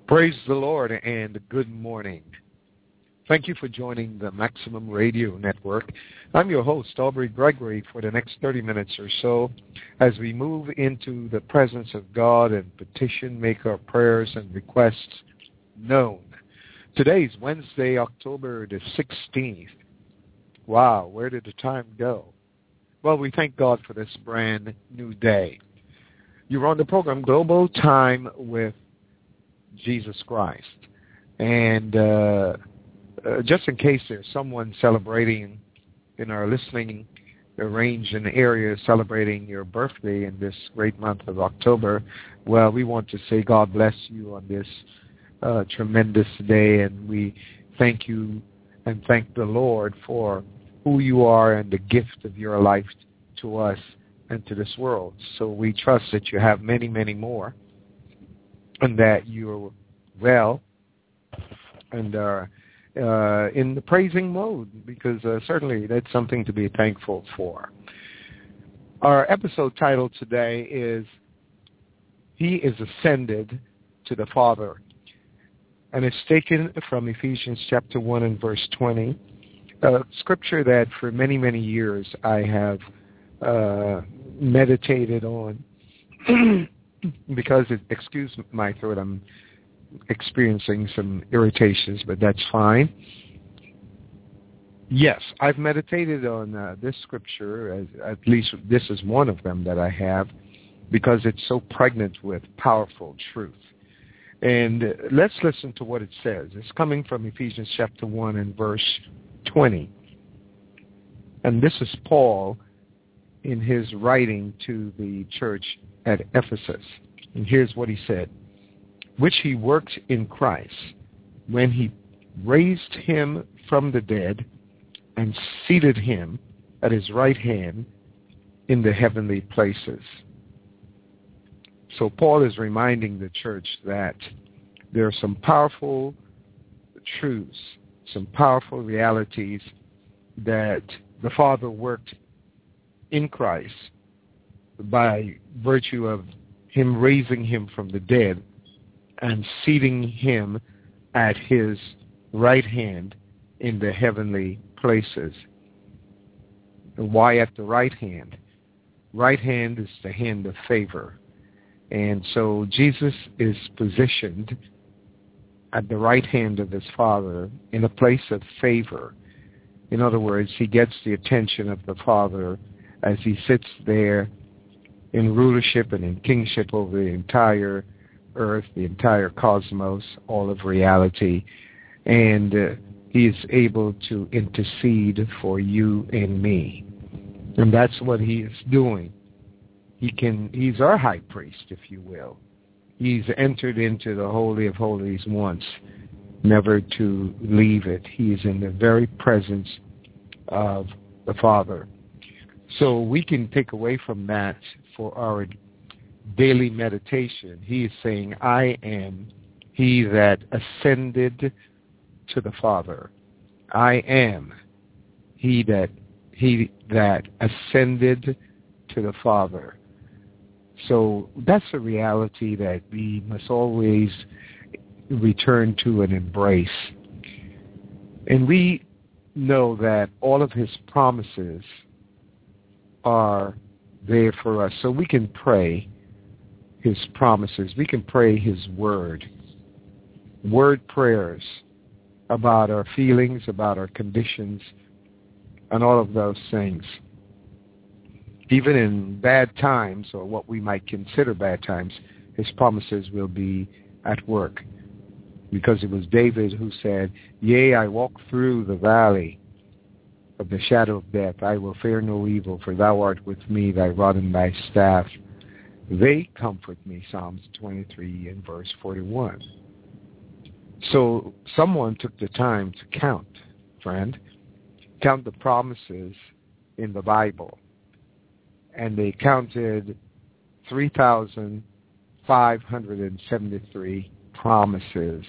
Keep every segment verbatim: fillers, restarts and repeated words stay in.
Praise the Lord and good morning. Thank you for joining the Maximum Radio Network. I'm your host, Aubrey Gregory, for the next thirty minutes or so as we move into the presence of God and petition, make our prayers and requests known. Today's Wednesday, October the sixteenth. Wow, where did the time go? Well, we thank God for this brand new day. You're on the program Global Time with Jesus Christ. And uh, uh, just in case there's someone celebrating in our listening range and area celebrating your birthday in this great month of October, well, we want to say God bless you on this uh, tremendous day, and we thank you and thank the Lord for who you are and the gift of your life to us and to this world. So we trust that you have many, many more, and that you're well and are uh, in the praising mode, because uh, certainly that's something to be thankful for. Our episode title today is He is Ascended to the Father, and it's taken from Ephesians chapter one and verse twenty, a scripture that for many, many years I have uh, meditated on. Because, it, excuse my throat, I'm experiencing some irritations, but that's fine. Yes, I've meditated on uh, this scripture, as, at least this is one of them that I have, because it's so pregnant with powerful truth. And uh, let's listen to what it says. It's coming from Ephesians chapter one and verse twenty. And this is Paul in his writing to the church at Ephesus. And here's what he said: which he worked in Christ when he raised him from the dead and seated him at his right hand in the heavenly places. So Paul is reminding the church that there are some powerful truths, some powerful realities that the Father worked in Christ by virtue of him raising him from the dead and seating him at his right hand in the heavenly places. And why at the right hand? Right hand is the hand of favor. And so Jesus is positioned at the right hand of his Father in a place of favor. In other words, he gets the attention of the Father as he sits there in rulership and in kingship over the entire earth, the entire cosmos, all of reality. And uh, he is able to intercede for you and me. And that's what he is doing. He can, he's our high priest, if you will. He's entered into the Holy of Holies once, never to leave it. He is in the very presence of the Father. So we can take away from that for our daily meditation. He is saying, I am he that ascended to the Father. I am he that he that ascended to the Father. So that's a reality that we must always return to and embrace. And we know that all of his promises are there for us. So we can pray his promises. We can pray his word. Word prayers about our feelings, about our conditions, and all of those things. Even in bad times, or what we might consider bad times, his promises will be at work. Because it was David who said, yea, I walk through the valley of the shadow of death, I will fear no evil, for thou art with me, thy rod and thy staff, they comfort me, Psalms twenty-three and verse forty-one. So someone took the time to count, friend, count the promises in the Bible. And they counted three thousand five hundred seventy-three promises.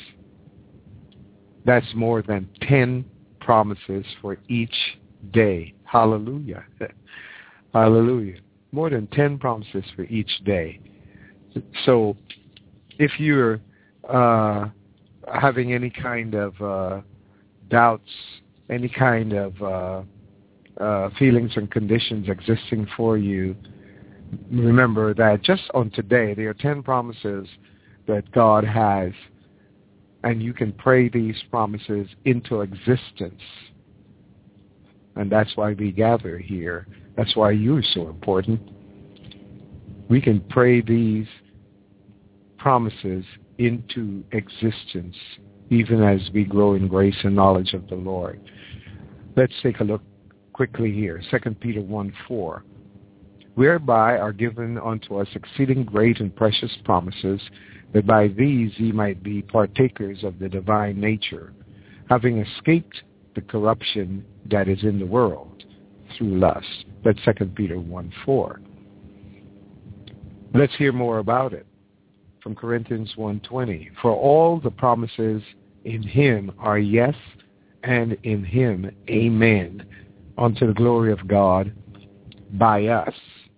That's more than ten promises for each day. Hallelujah. Hallelujah. More than ten promises for each day. So if you're uh, having any kind of uh, doubts, any kind of uh, uh, feelings and conditions existing for you, remember that just on today, there are ten promises that God has, and you can pray these promises into existence. And that's why we gather here. That's why you're so important. We can pray these promises into existence, even as we grow in grace and knowledge of the Lord. Let's take a look quickly here. Second Peter one four. Whereby are given unto us exceeding great and precious promises, that by these ye might be partakers of the divine nature, having escaped the corruption that is in the world through lust. That's Second Peter one four. Let's hear more about it from Corinthians one twenty. For all the promises in him are yes, and in him amen, unto the glory of God by us.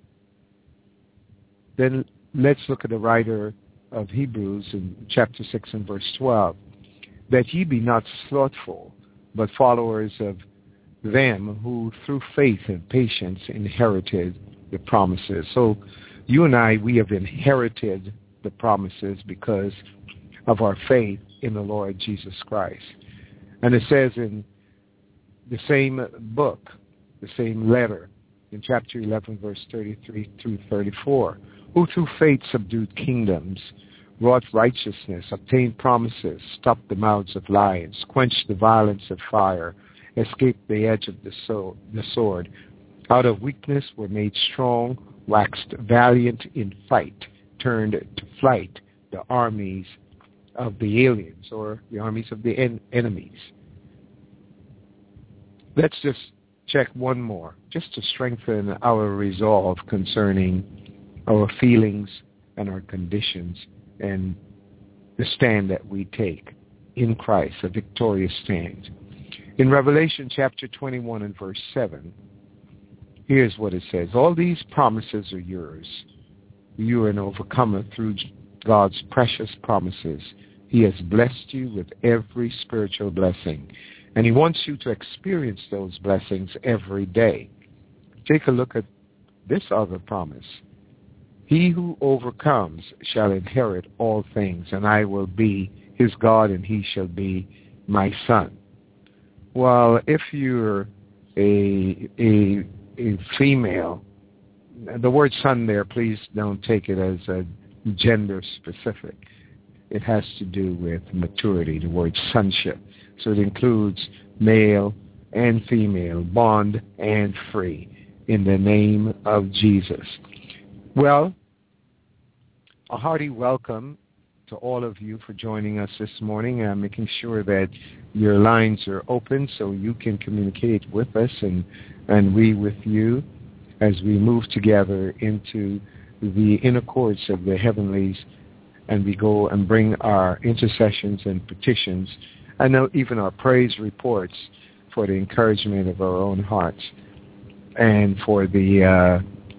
Then let's look at the writer of Hebrews in chapter six and verse twelve. That ye be not slothful, but followers of them who through faith and patience inherited the promises. So you and I, we have inherited the promises because of our faith in the Lord Jesus Christ. And it says in the same book, the same letter, in chapter eleven, verse thirty-three through thirty-four, who through faith subdued kingdoms, wrought righteousness, obtained promises, stopped the mouths of lions, quenched the violence of fire, escaped the edge of the, so- the sword, out of weakness were made strong, waxed valiant in fight, turned to flight the armies of the aliens, or the armies of the en- enemies. Let's just check one more, just to strengthen our resolve concerning our feelings and our conditions and the stand that we take in Christ, a victorious stand. In Revelation chapter twenty-one and verse seven, here's what it says. All these promises are yours. You are an overcomer through God's precious promises. He has blessed you with every spiritual blessing, and he wants you to experience those blessings every day. Take a look at this other promise. He who overcomes shall inherit all things, and I will be his God, and he shall be my son. Well, if you're a, a, a female, the word son there, please don't take it as a gender specific. It has to do with maturity, the word sonship. So it includes male and female, bond and free, in the name of Jesus. Well, a hearty welcome to all of you for joining us this morning. I'm making sure that your lines are open so you can communicate with us and, and we with you as we move together into the inner courts of the heavenlies, and we go and bring our intercessions and petitions and even our praise reports for the encouragement of our own hearts and for the uh,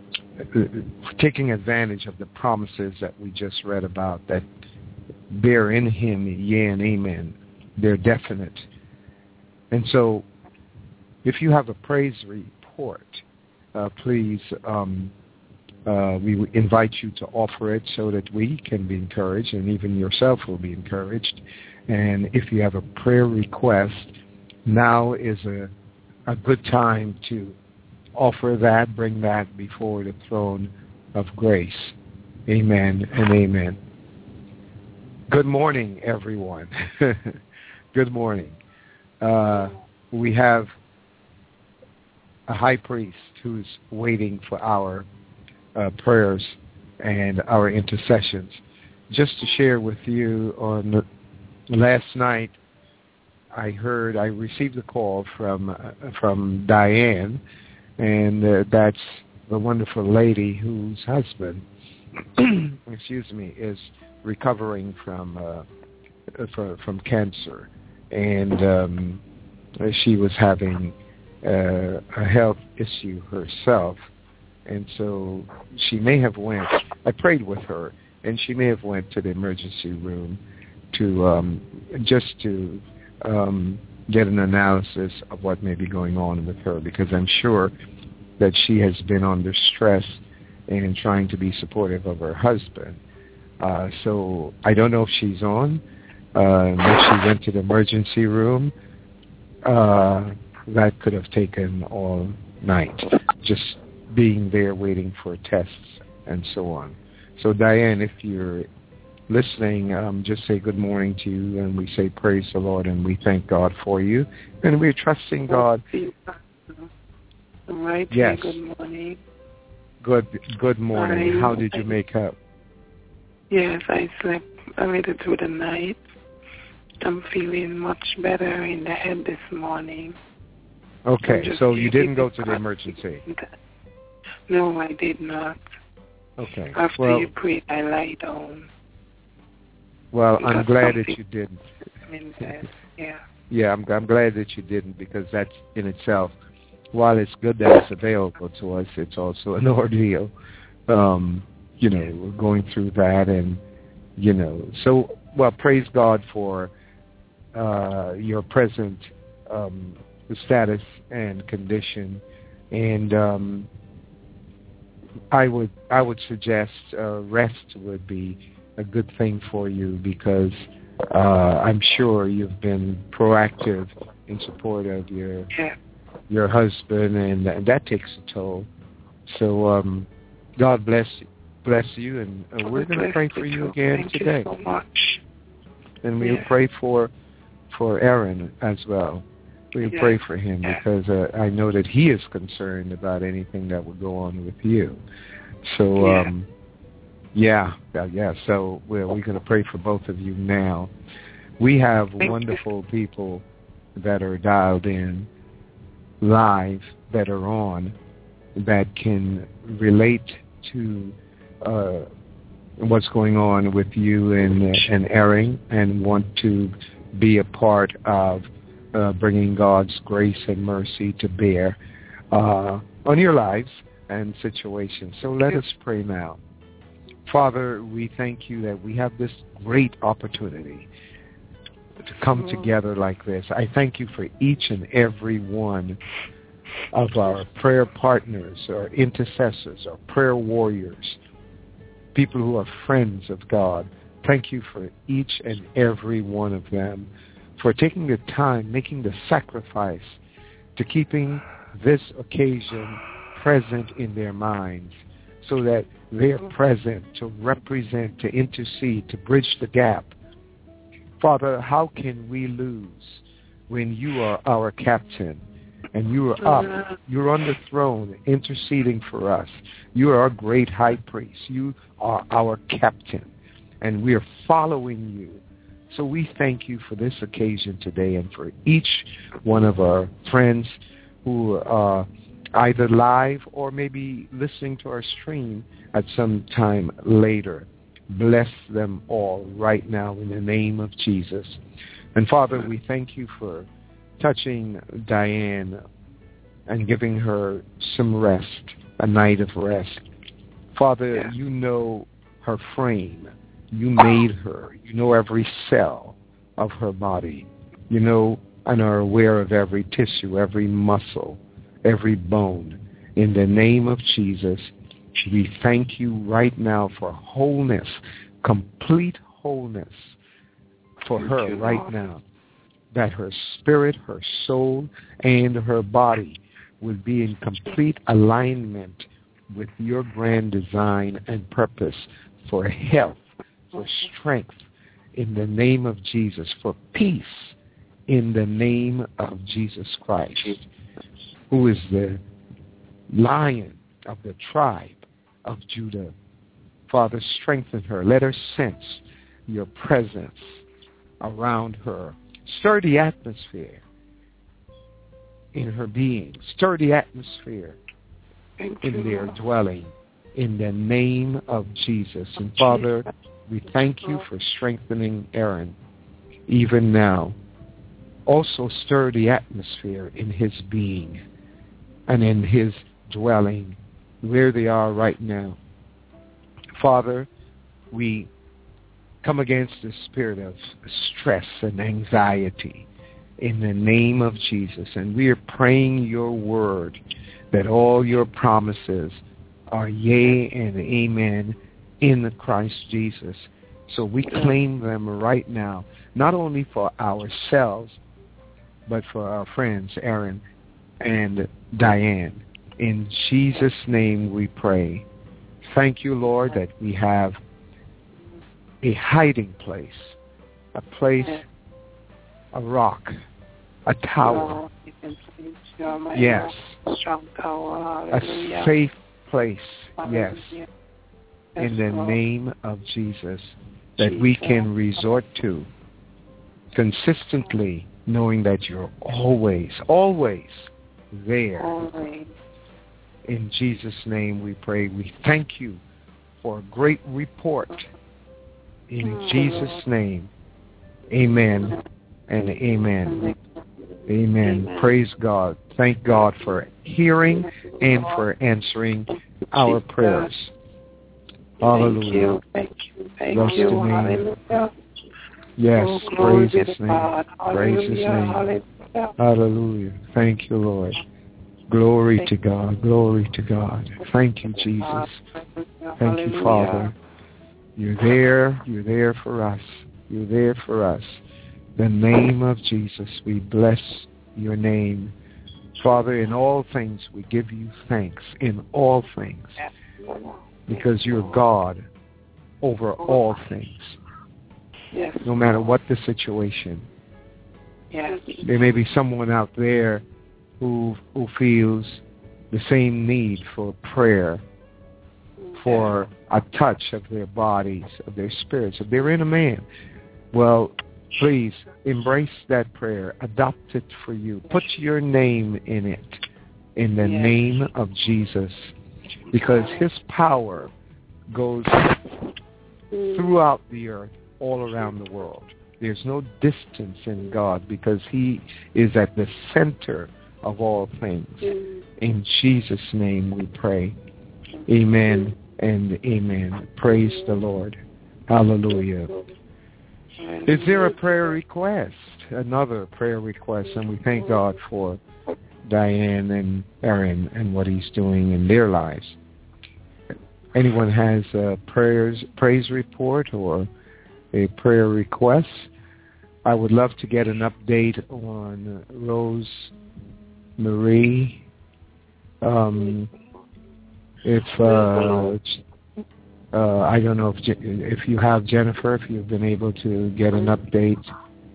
taking advantage of the promises that we just read about, that they're in him, yea and amen. They're definite. And so if you have a praise report, uh, please, um, uh, we invite you to offer it so that we can be encouraged and even yourself will be encouraged. And if you have a prayer request, now is a, a good time to offer that, bring that before the throne of grace. Amen and amen. Good morning, everyone. Good morning. Uh, we have a high priest who's waiting for our uh, prayers and our intercessions. Just to share with you, on last night, I heard, I received a call from uh, from Diane, and uh, that's the wonderful lady whose husband, excuse me, is recovering from uh, from, from cancer, and um, she was having uh, a health issue herself, and so she may have went. I prayed with her, and she may have went to the emergency room, to um, just to um, get an analysis of what may be going on with her, because I'm sure that she has been under stress and trying to be supportive of her husband. Uh, so I don't know if she's on, uh, if she went to the emergency room. Uh, that could have taken all night, just being there waiting for tests and so on. So Diane, if you're listening, um, just say good morning to you, and we say praise the Lord, and we thank God for you, and we're trusting God. Right. Yes. Good morning. Good. Good morning. I, How did you I, make up? Yes, I slept a little through the night. I'm feeling much better in the head this morning. Okay, so you didn't go to the emergency? No, I did not. Okay. After well, you prayed, I lie down. Well, I'm glad that you didn't. Yeah. Yeah, I'm, I'm glad that you didn't, because that's in itself, while it's good that it's available to us, it's also an ordeal. Um, you know, going through that, and you know, so well, praise God for uh, your present um, status and condition, and um, I would I would suggest uh, rest would be a good thing for you, because uh, I'm sure you've been proactive in support of your yeah. your husband, and, and that takes a toll. So um, God bless bless you, and uh, we're going to pray for you again Thank today. You so much. And we'll yeah. pray for for Aaron as well. We'll yeah. pray for him yeah. because uh, I know that he is concerned about anything that would go on with you. So, yeah, um, yeah, yeah, yeah. So we're, we're going to pray for both of you now. We have Thank wonderful you. people that are dialed in live, that are on, that can relate to uh, what's going on with you and, and Aaron, and want to be a part of uh, bringing God's grace and mercy to bear uh, on your lives and situations. So let us pray now. Father, we thank you that we have this great opportunity to come together like this. I thank you for each and every one of our prayer partners, our intercessors, our prayer warriors, people who are friends of God. Thank you for each and every one of them, for taking the time, making the sacrifice to keeping this occasion present in their minds, so that they're present to represent, to intercede, to bridge the gap. Father, how can we lose when you are our captain and you are up, you're on the throne interceding for us. You are our great high priest. You are our captain, and we are following you. So we thank you for this occasion today, and for each one of our friends who are either live or maybe listening to our stream at some time later. Bless them all right now in the name of Jesus. And Father, we thank you for touching Diane and giving her some rest, a night of rest. Father, yeah. you know her frame. You made her. You know every cell of her body. You know and are aware of every tissue, every muscle, every bone. In the name of Jesus, we thank you right now for wholeness, complete wholeness for thank her you, right Lord. now, that her spirit, her soul, and her body will be in complete alignment with your grand design and purpose for health, for strength in the name of Jesus, for peace in the name of Jesus Christ, who is the Lion of the tribe of Judah. Father, strengthen her. Let her sense your presence around her. Stir the atmosphere in her being. Stir the atmosphere Thank in you, their Lord. dwelling in the name of Jesus. And Father, we thank you for strengthening Aaron even now. Also stir the atmosphere in his being and in his dwelling where they are right now. Father, we come against the spirit of stress and anxiety in the name of Jesus. And we are praying your word that all your promises are yea and amen in the Christ Jesus. So we claim them right now, not only for ourselves, but for our friends, Aaron and Diane. In Jesus' name we pray. Thank you, Lord, that we have a hiding place, a place, a rock, a tower. Yes. A safe place, yes. In the name of Jesus, that we can resort to consistently, knowing that you're always, always there. Always. In Jesus' name we pray. We thank you for a great report. In Jesus' name, amen and amen. Amen. Praise God. Thank God for hearing and for answering our prayers. Hallelujah. Thank you. Thank Bless you. the name. Hallelujah. Yes, Oh, glory praise to his name. God. Praise his name. Hallelujah. Hallelujah. Thank you, Lord. Glory to God. Glory to God. Thank you, Jesus. Thank you, Father. You're there. You're there for us. You're there for us. The name of Jesus, we bless your name. Father, in all things we give you thanks. In all things. Because you're God over all things. Yes. No matter what the situation. Yes. There may be someone out there who who feels the same need for prayer, for a touch of their bodies, of their spirits, of their inner man. Well, please embrace that prayer. Adopt it for you. Put your name in it, in the yes. name of Jesus, because his power goes throughout the earth, all around the world. There's no distance in God because he is at the center of all things. In Jesus' name we pray. Amen and amen. Praise the Lord. Hallelujah. Is there a prayer request? Another prayer request, and we thank God for Diane and Aaron and what he's doing in their lives. Anyone has a prayers, praise report or a prayer request? I would love to get an update on Rose Marie. Um, if uh, uh, I don't know if if you have, Jennifer, if you've been able to get an update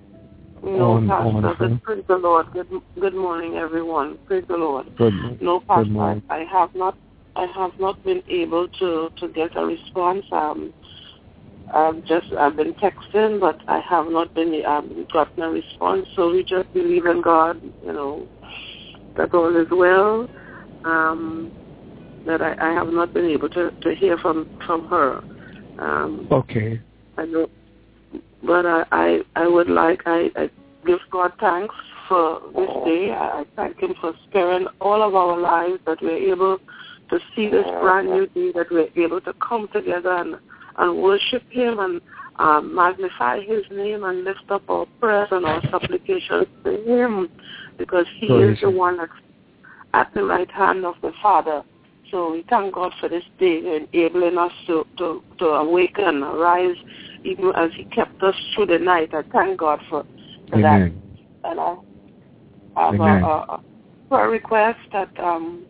no, on, Pastor, on her. Praise the Lord. Good, good morning, everyone. Praise the Lord. Good, no, Pastor, good morning. I, I have not I have not been able to, to get a response. Um, I've just I've been texting, but I have not been um, gotten a response. So we just believe in God, you know, that all is well. Um, that I, I have not been able to, to hear from from her. Um, okay. I know, but I, I I would like I, I give God thanks for this day. I, I thank Him for sparing all of our lives, that we're able to see this brand new day, that we're able to come together and, and worship Him and um, magnify His name and lift up our prayers and our supplications to Him, because He Praise is the him. one that's at the right hand of the Father. So we thank God for this day, enabling us to, to, to awaken, arise, even as He kept us through the night. I thank God for, for Amen. that. And I have Amen. a, a, a prayer request that um,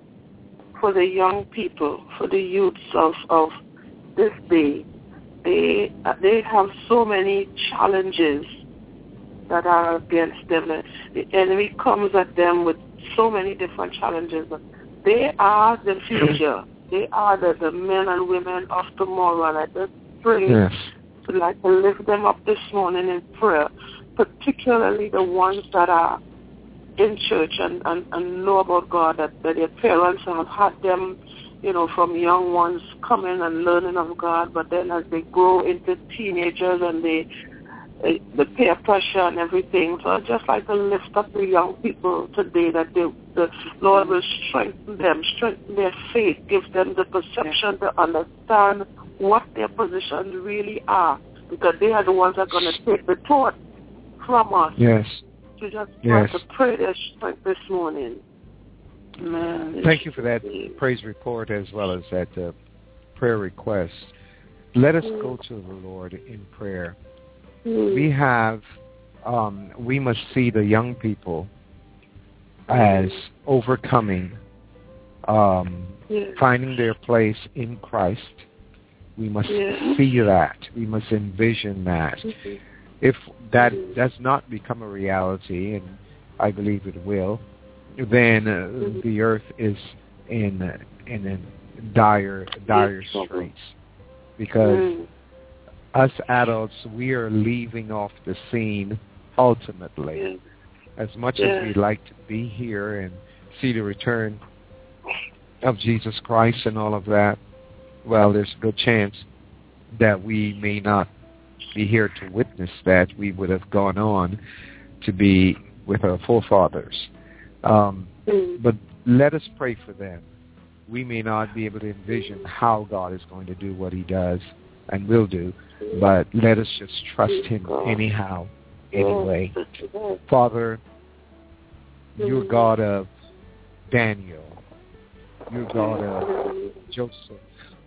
for the young people, for the youths of, of this day. They uh, they have so many challenges that are against them. The enemy comes at them with so many different challenges. But they are the future. They are the, the men and women of tomorrow. And I just pray, Yes. I'd like to lift them up this morning in prayer, particularly the ones that are in church and, and, and know about God, that, that their parents have had them, you know, from young ones coming and learning of God, but then as they grow into teenagers and they, they the peer pressure and everything. So I'd just like to lift up the young people today, that they, the Lord will strengthen them, strengthen their faith, give them the perception to understand what their positions really are because they are the ones that are going to take the thought from us. Yes. To just yes. want to pray their strength this morning. Man, thank you for that praise report as well as that uh, prayer request. Let us mm. go to the Lord in prayer. Mm. We have, um, we must see the young people as overcoming, um, yes. finding their place in Christ. We must yes. see that. We must envision that. Mm-hmm. If that mm-hmm. does not become a reality, and I believe it will, then uh, mm-hmm. the earth is in uh, in a dire dire yes. straits, because mm. us adults, we are leaving off the scene ultimately. yes. As much yes. as we'd like to be here and see the return of Jesus Christ and all of that, well, there's a good chance that we may not be here to witness that. We would have gone on to be with our forefathers. Um, mm. But let us pray for them. We may not be able to envision how God is going to do what he does and will do, but let us just trust him anyhow, anyway. Father, you're God of Daniel. You're God of Joseph.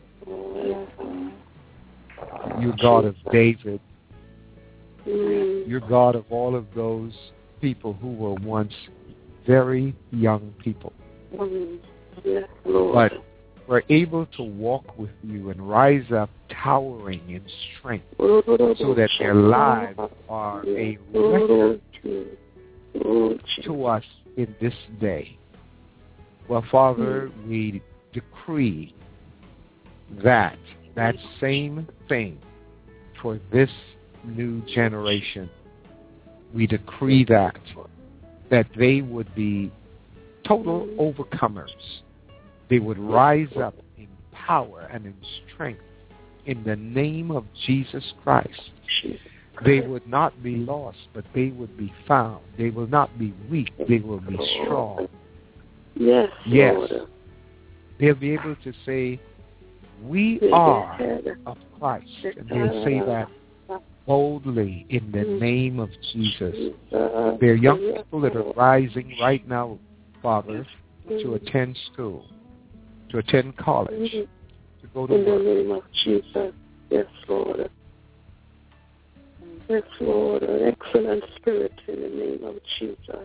You're God of David. You're God of all of those people who were once very young people. But were able to walk with you and rise up towering in strength so that their lives are a record to us in this day. Well, Father, we decree that, that same thing for this new generation. We decree that, that they would be total overcomers. They would rise up in power and in strength in the name of Jesus Christ. They would not be lost, but they would be found. They will not be weak. They will be strong. Yes, yes. Lord. They'll be able to say, we are of Christ. And they'll say that boldly in the name of Jesus. There are young people that are rising right now, Father, to attend school, to attend college, to go to work. In work. the name of Jesus. Yes, Lord. Yes, Lord. An excellent spirit in the name of Jesus.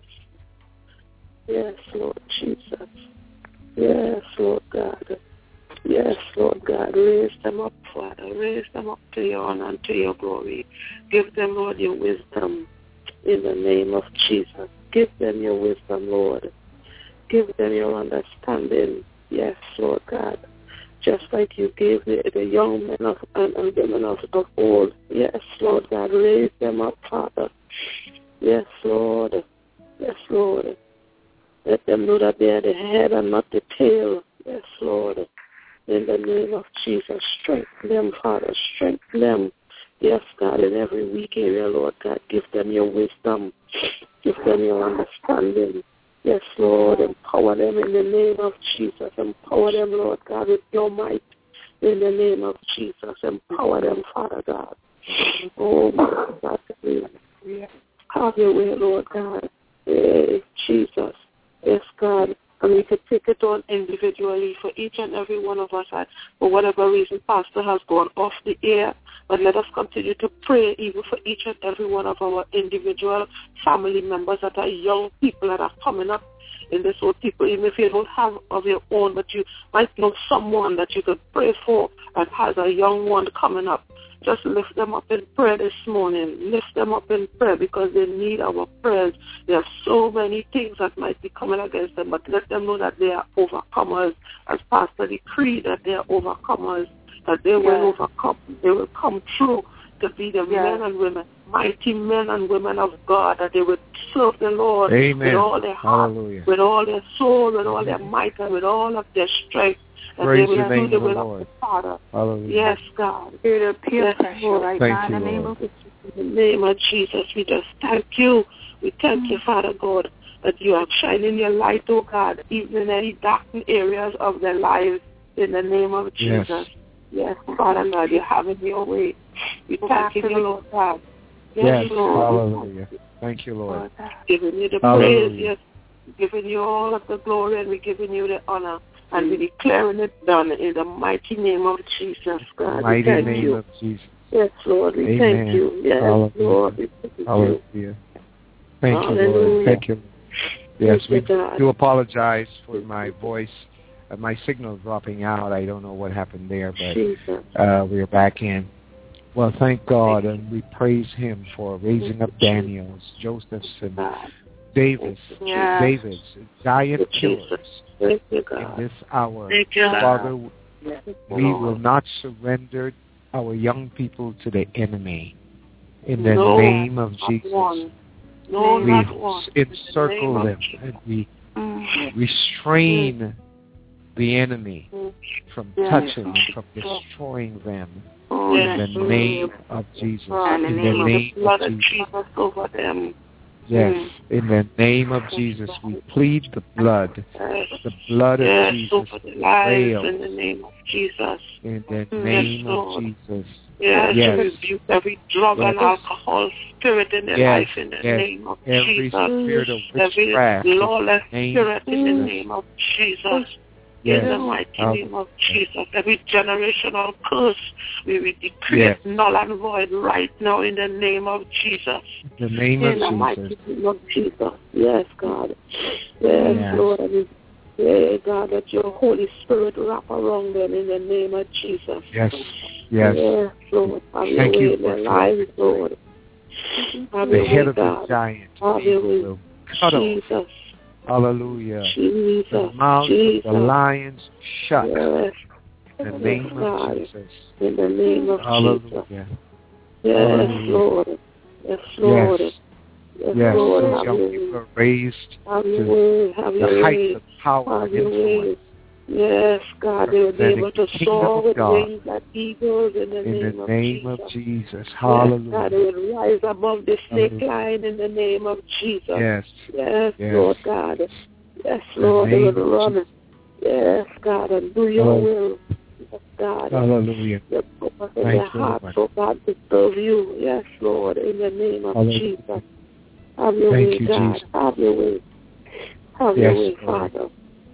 Yes, Lord Jesus. Yes, Lord God. Yes, Lord God. Raise them up, Father. Raise them up to your honor and to your glory. Give them, Lord, your wisdom in the name of Jesus. Give them your wisdom, Lord. Give them your understanding. Yes, Lord God. Just like you gave the, the young men of, and, and women of, of old. Yes, Lord God. Raise them up, Father. Yes, Lord. Yes, Lord. Let them know that they are the head and not the tail. Yes, Lord. In the name of Jesus, strengthen them, Father. Strengthen them. Yes, God, in every weak area, Lord God. Give them your wisdom. Give them your understanding. Yes, Lord. Empower them in the name of Jesus. Empower them, Lord God, with your might. In the name of Jesus. Empower them, Father God. Oh, my God. Have your way, Lord God. Hey, Jesus. Yes, God. And we could take it on individually for each and every one of us. That for whatever reason, Pastor has gone off the air. But let us continue to pray even for each and every one of our individual family members that are young people that are coming up in this old people. Even if you don't have of your own, but you might know someone that you could pray for and has a young one coming up. Just lift them up in prayer this morning. Lift them up in prayer because they need our prayers. There are so many things that might be coming against them, but let them know that they are overcomers. As Pastor decreed that they are overcomers, that they will yes. overcome. They will come through to be the yes. men and women, mighty men and women of God, that they will serve the Lord Amen. with all their heart, Hallelujah. with all their soul, with all their might, and with all of their strength. That Praise they will the name do of the the will Lord. Of the Father. Hallelujah. Yes, God. Spirit of peer yes, pressure Lord. right thank now you, in the name Lord. of In the name of Jesus, we just thank you. We thank mm. you, Father God, that you are shining your light, oh God, even in any darkened areas of their lives, in the name of Jesus. Yes, yes Father God, you're having your way. We thank you, Lord God. Yes, yes, hallelujah. Thank you, Lord. Giving you the hallelujah. praise, yes. Giving you all of the glory, and we're giving you the honor. And we're declaring it done in the mighty name of Jesus, God. Mighty we thank name you. of Jesus. Yes, Lord, we Amen. thank you. Yes, hallelujah. Lord, we thank you. Hallelujah. Thank Hallelujah. you, Lord. Thank you. Yes, thank we you, God. do apologize for my voice. Uh, my signal dropping out. I don't know what happened there, but uh, we're back in. Well, thank God, and we praise Him for raising up Daniels, Josephs, and Davids, yes. Davids, giant killers you, in this hour. Thank you, Father, yes. we will not surrender our young people to the enemy. In the no, name of Jesus, no, we one. encircle them and we mm. restrain mm. the enemy mm. from yes. touching and from destroying them. Oh, in yes. the name of Jesus. Oh, in the in name, the name of, the of Jesus. Jesus over them. Yes, mm. in the name of Jesus, we plead the blood, yes. the blood of yes, Jesus over the lives in the name of Jesus. In the mm. name yes, of Jesus. Yes, yes. we rebuke every drug yes. and alcohol spirit in their yes. life in the yes. name of every Jesus. Spirit of every witchcraft, lawless spirit in the Jesus. name of Jesus. Yes. In the mighty I'll, name of Jesus, every generational curse, we will decree yes. it null and void right now in the name of Jesus. The name in of the Jesus. mighty name of Jesus. Yes, God. Yes, yes. Lord. And yeah, God, let your Holy Spirit wrap around them in the name of Jesus. Yes. Yes. Yes, Lord. Have your Thank way you in their lives, Lord. Have the your head way, of God. the giant Have your way. will cut Jesus. off. Hallelujah. Jesus. The mouths Jesus. of the lions shut. Yes. In the name yes, of God. Jesus. In the name of Hallelujah. Jesus. Yes, Hallelujah. Lord. Yes, Lord. Yes. Yes, yes. Lord. Those have young your people way. are raised have to your way. Have the your heights way. of power have and influence. Way. Yes, God, they will be able to soar with God. wings like eagles in the in name, the of, name Jesus. of Jesus. Hallelujah. Yes, God, they will rise above the snake Hallelujah. line in the name of Jesus. Yes. Yes, yes. Lord God. Yes, Lord, they will run. Jesus. Yes, God, and do your Hallelujah. will. Yes, God. Hallelujah. Yes, in Thank their you, hearts, Lord. so God, to serve you. Yes, Lord, in the name of Hallelujah. Jesus. Have your Thank way, you, God. Jesus. Have your way. Have yes, your way, Lord. Father.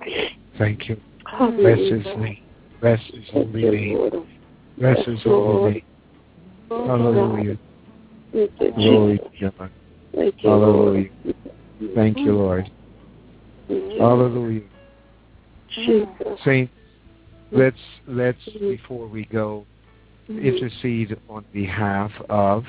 Thank you. Have Bless your His way, name. Bless His Thank holy you, name. Lord. Bless Yes, His holy Lord. name. Hallelujah. Thank you, Glory Jesus. to God. Thank you, Hallelujah. Lord. Thank you, Lord. Thank you, Hallelujah. Jesus. Saints, let's let's before we go intercede on behalf of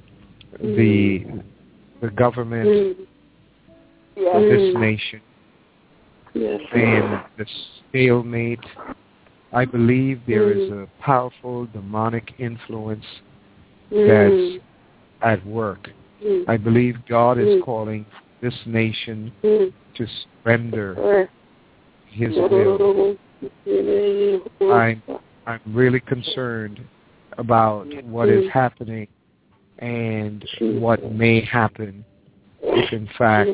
the the government, yes. of this nation, yes. and the stalemate. I believe there is a powerful demonic influence that's at work. I believe God is calling this nation to surrender His will. I'm, I'm really concerned about what is happening and what may happen if, in fact,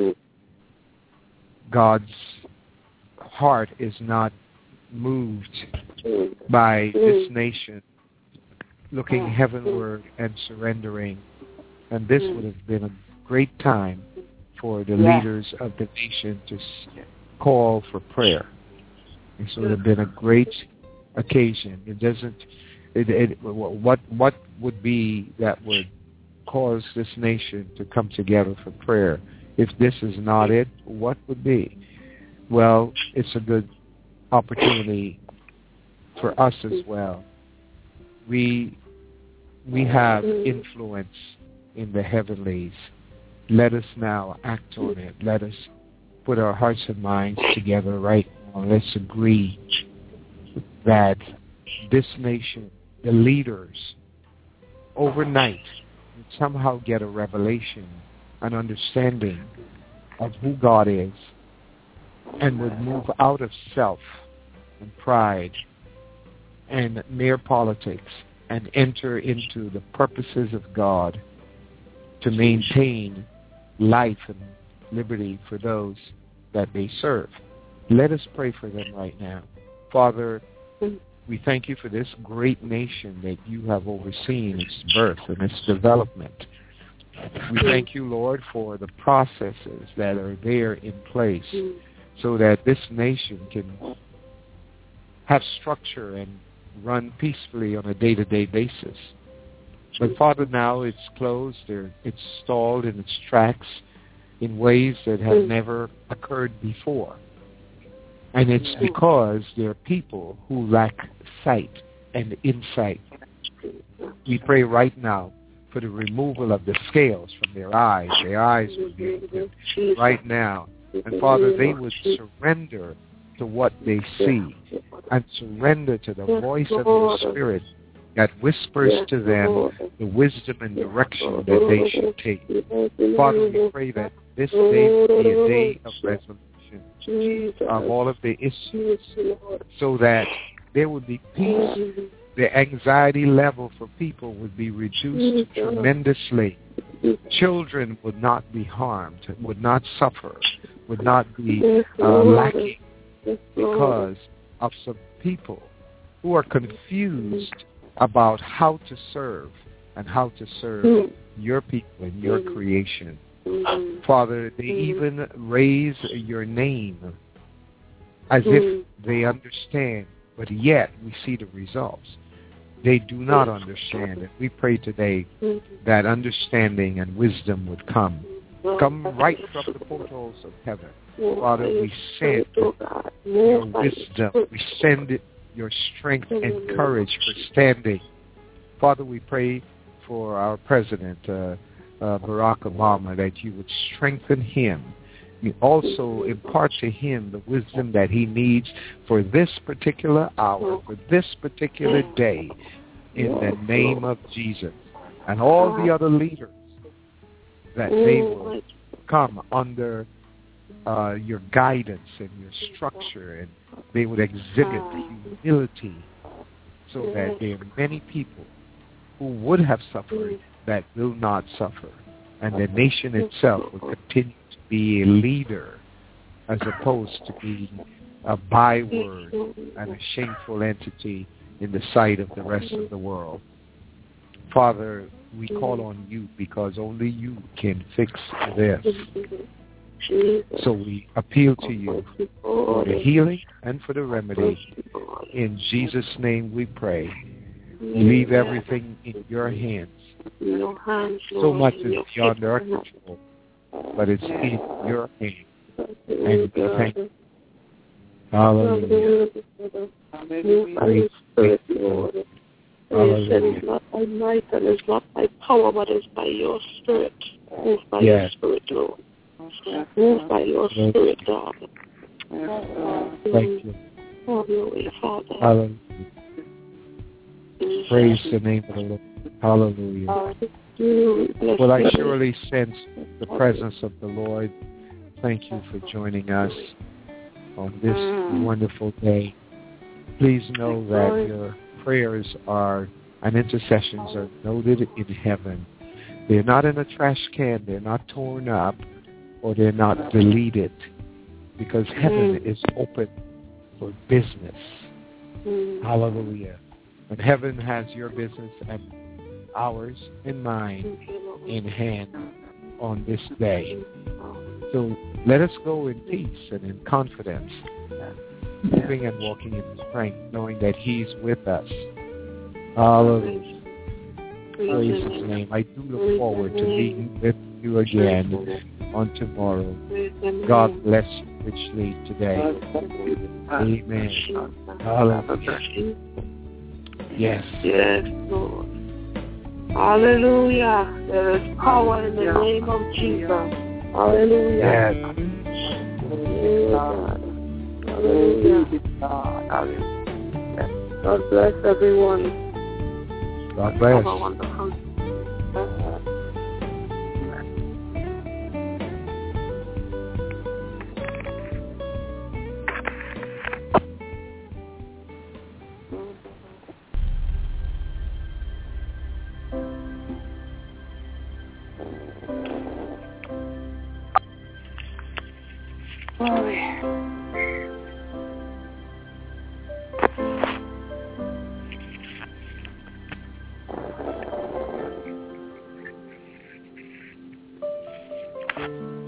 God's heart is not moved by this nation looking heavenward and surrendering. And this would have been a great time for the leaders of the nation to call for prayer. This would have been a great occasion. It doesn't. It, it, what what would be that would cause this nation to come together for prayer? If this is not it, what would be? Well, it's a good opportunity for us as well. We we have influence in the heavenlies. Let us now act on it. Let us put our hearts and minds together right now. Let's agree that this nation, the leaders, overnight would somehow get a revelation, an understanding of who God is, and would move out of self and pride and mere politics and enter into the purposes of God to maintain life and liberty for those that they serve. Let us pray for them right now. Father, We thank you for this great nation that you have overseen its birth and its development. We thank you, Lord, for the processes that are there in place so that this nation can have structure and run peacefully on a day-to-day basis. But Father, now it's closed, or it's stalled in its tracks in ways that have never occurred before. And it's because there are people who lack sight and insight. We pray right now for the removal of the scales from their eyes. Their eyes would be opened right now. And Father, they would surrender to what they see and surrender to the voice of your Spirit that whispers to them the wisdom and direction that they should take. Father, we pray that this day be a day of resolution of all of the issues so that there would be peace. The anxiety level for people would be reduced tremendously. Children would not be harmed, would not suffer, would not be uh, lacking because of some people who are confused about how to serve and how to serve your people and your creation. Father, they even raise your name as if they understand, but yet we see the results. They do not understand. And we pray today that understanding and wisdom would come. Come right from the portals of heaven. Father, we send your wisdom. We send your strength and courage for standing. Father, we pray for our President, uh, uh, Barack Obama, that you would strengthen him. You also impart to him the wisdom that he needs for this particular hour, for this particular day, in the name of Jesus. And all the other leaders, that they will come under uh, your guidance and your structure, and they would exhibit humility so that there are many people who would have suffered that will not suffer. And the nation itself will continue to be a leader as opposed to being a byword and a shameful entity in the sight of the rest of the world. Father, we call on you because only you can fix this. So we appeal to you for the healing and for the remedy. In Jesus' name we pray. Leave everything in your hands. So much is beyond our control, but it's in your hands. And we thank you. Hallelujah. Praise you. Hallelujah. It is not by might and it's not by power, but it's by your Spirit. Move by yes. your Spirit, Lord. Move by your Thank Spirit, you. God. Thank you. Have your way, Father. Hallelujah. Praise the name of the Lord. Hallelujah. Well, I surely sense the presence of the Lord. Thank you for joining us on this wonderful day. Please know that your prayers are and intercessions are noted in heaven. They're not in a trash can. They're not torn up, or they're not deleted, because heaven is open for business. Hallelujah. And heaven has your business and ours and mine in hand on this day. So let us go in peace and in confidence, living and walking in strength, knowing that he's with us. Hallelujah. Praise his name. I do look forward to being with you again on tomorrow. God bless you richly today. Amen. Hallelujah. Yes. Yes, Lord. Hallelujah. There is power in the name of Jesus. Hallelujah. Yes. Hallelujah. Hallelujah. God bless everyone. God bless. Have a wonderful Glory. you.